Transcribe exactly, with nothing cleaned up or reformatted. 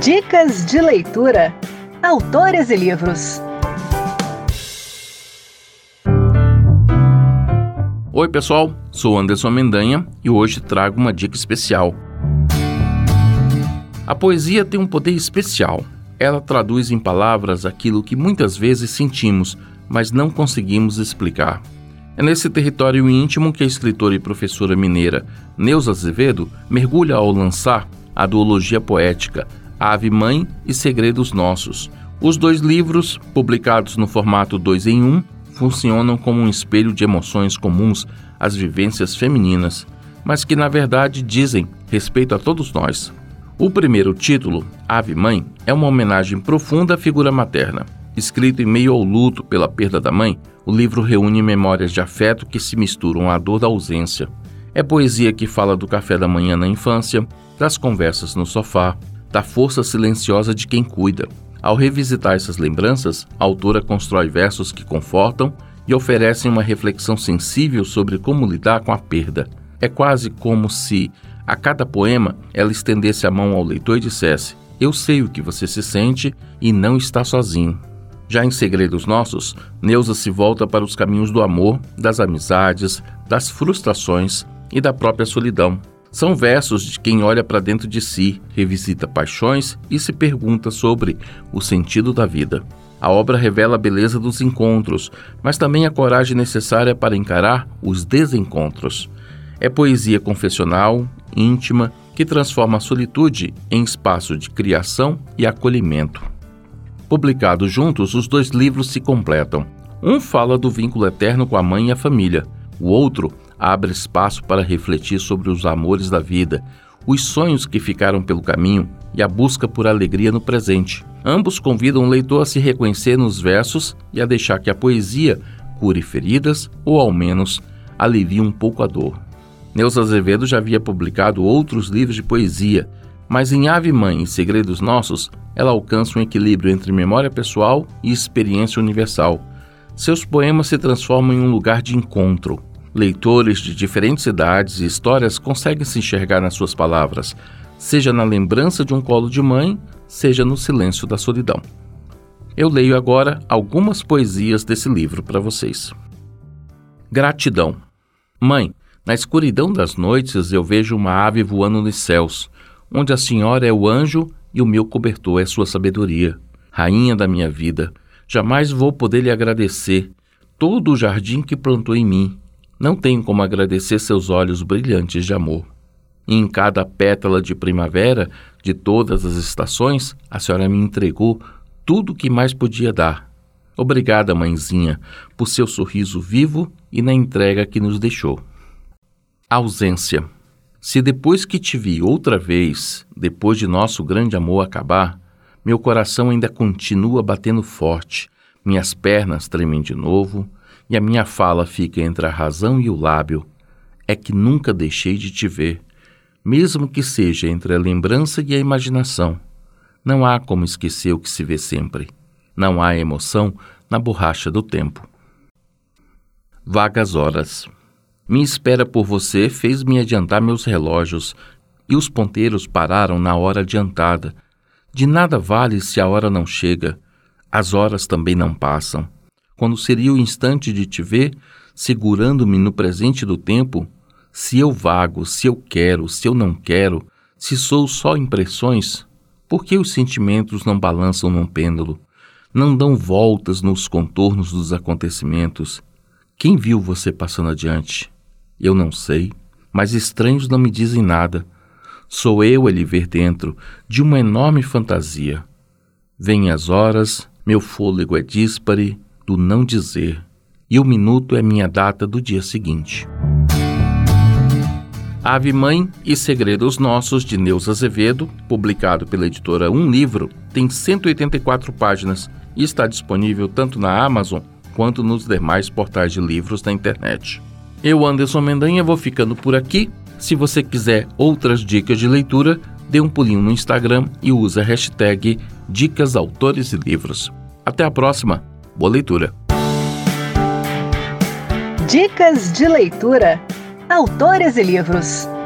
Dicas de leitura. Autores e livros. Oi pessoal, sou Anderson Mendanha e hoje trago uma dica especial. A poesia tem um poder especial. Ela traduz em palavras aquilo que muitas vezes sentimos, mas não conseguimos explicar. É nesse território íntimo que a escritora e professora mineira Neuza Azevedo mergulha ao lançar a duologia poética Ave Mãe e Segredos Nossos. Os dois livros, publicados no formato dois em um, funcionam como um espelho de emoções comuns às vivências femininas, mas que na verdade dizem respeito a todos nós. O primeiro título, Ave Mãe, é uma homenagem profunda à figura materna. Escrito em meio ao luto pela perda da mãe, o livro reúne memórias de afeto que se misturam à dor da ausência. É poesia que fala do café da manhã na infância, das conversas no sofá, da força silenciosa de quem cuida. Ao revisitar essas lembranças, a autora constrói versos que confortam e oferecem uma reflexão sensível sobre como lidar com a perda. É quase como se, a cada poema, ela estendesse a mão ao leitor e dissesse: eu sei o que você se sente e não está sozinho. Já em Segredos Nossos, Neuza se volta para os caminhos do amor, das amizades, das frustrações e da própria solidão. São versos de quem olha para dentro de si, revisita paixões e se pergunta sobre o sentido da vida. A obra revela a beleza dos encontros, mas também a coragem necessária para encarar os desencontros. É poesia confessional, íntima, que transforma a solitude em espaço de criação e acolhimento. Publicados juntos, os dois livros se completam. Um fala do vínculo eterno com a mãe e a família. O outro abre espaço para refletir sobre os amores da vida, os sonhos que ficaram pelo caminho e a busca por alegria no presente. Ambos convidam o leitor a se reconhecer nos versos e a deixar que a poesia cure feridas ou, ao menos, alivie um pouco a dor. Neuza Azevedo já havia publicado outros livros de poesia, mas em Ave Mãe e Segredos Nossos, ela alcança um equilíbrio entre memória pessoal e experiência universal. Seus poemas se transformam em um lugar de encontro. Leitores de diferentes idades e histórias conseguem se enxergar nas suas palavras, seja na lembrança de um colo de mãe, seja no silêncio da solidão. Eu leio agora algumas poesias desse livro para vocês. Gratidão. Mãe, na escuridão das noites eu vejo uma ave voando nos céus, onde a senhora é o anjo e o meu cobertor é sua sabedoria. Rainha da minha vida, jamais vou poder lhe agradecer todo o jardim que plantou em mim. Não tenho como agradecer seus olhos brilhantes de amor. E em cada pétala de primavera, de todas as estações, a senhora me entregou tudo o que mais podia dar. Obrigada, mãezinha, por seu sorriso vivo e na entrega que nos deixou. Ausência. Se depois que te vi outra vez, depois de nosso grande amor acabar, meu coração ainda continua batendo forte, minhas pernas tremem de novo, e a minha fala fica entre a razão e o lábio, é que nunca deixei de te ver, mesmo que seja entre a lembrança e a imaginação. Não há como esquecer o que se vê sempre. Não há emoção na borracha do tempo. Vagas horas. Minha espera por você fez-me adiantar meus relógios, e os ponteiros pararam na hora adiantada. De nada vale se a hora não chega, as horas também não passam. Quando seria o instante de te ver, segurando-me no presente do tempo, se eu vago, se eu quero, se eu não quero, se sou só impressões, por que os sentimentos não balançam num pêndulo, não dão voltas nos contornos dos acontecimentos? Quem viu você passando adiante? Eu não sei, mas estranhos não me dizem nada. Sou eu a lhe ver dentro de uma enorme fantasia. Vêm as horas, meu fôlego é díspare do não dizer, e o minuto é minha data do dia seguinte. Ave Mãe e Segredos Nossos, de Neuza Azevedo, publicado pela editora Um Livro, tem cento e oitenta e quatro páginas e está disponível tanto na Amazon quanto nos demais portais de livros da internet. Eu, Anderson Mendanha, vou ficando por aqui. Se você quiser outras dicas de leitura, dê um pulinho no Instagram e use a hashtag Dicas Autores e Livros. Até a próxima. Boa leitura. Dicas de leitura. Autores e livros.